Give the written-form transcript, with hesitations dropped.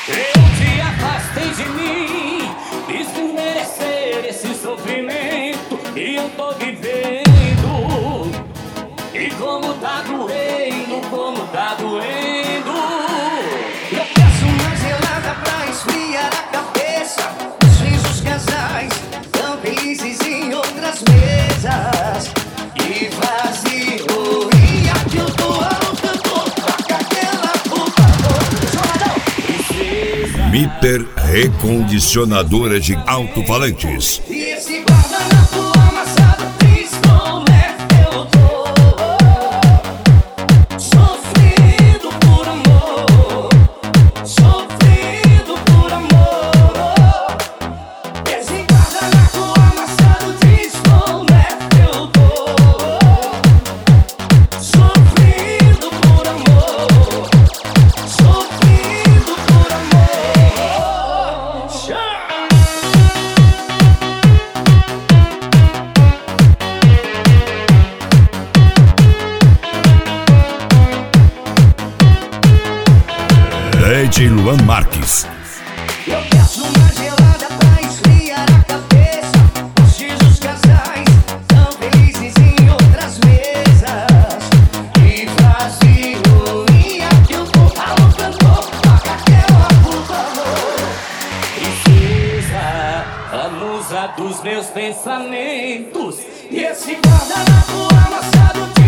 Eu te afastei de mim, fiz por merecer esse sofrimento e eu tô vivendo. E como tá doendo, como tá doendo. Eu peço uma gelada pra esfriar a cabeça. Os risos casais tão felizes em outras mesas. E vazio, e aqui eu tô ao cantor. Toca aquela, por favor. Miper Recondicionadora de Alto-Falantes. E esse guardanapo amassado, diz como é que eu tô. Sofrendo por amor, sofrendo por amor. Esse guardanapo amassado, diz como é que eu tô. Sofrendo por amor, sofrendo por amor. Ed Luan Marques. Eu peço uma gelada pra esfriar a cabeça. Os risos casais tão felizes em outras mesas. E vazio, e aqui eu tô ao cantor. Toca aquela, por favor. Princesa, a musa dos meus pensamentos. E esse guardanapo amassado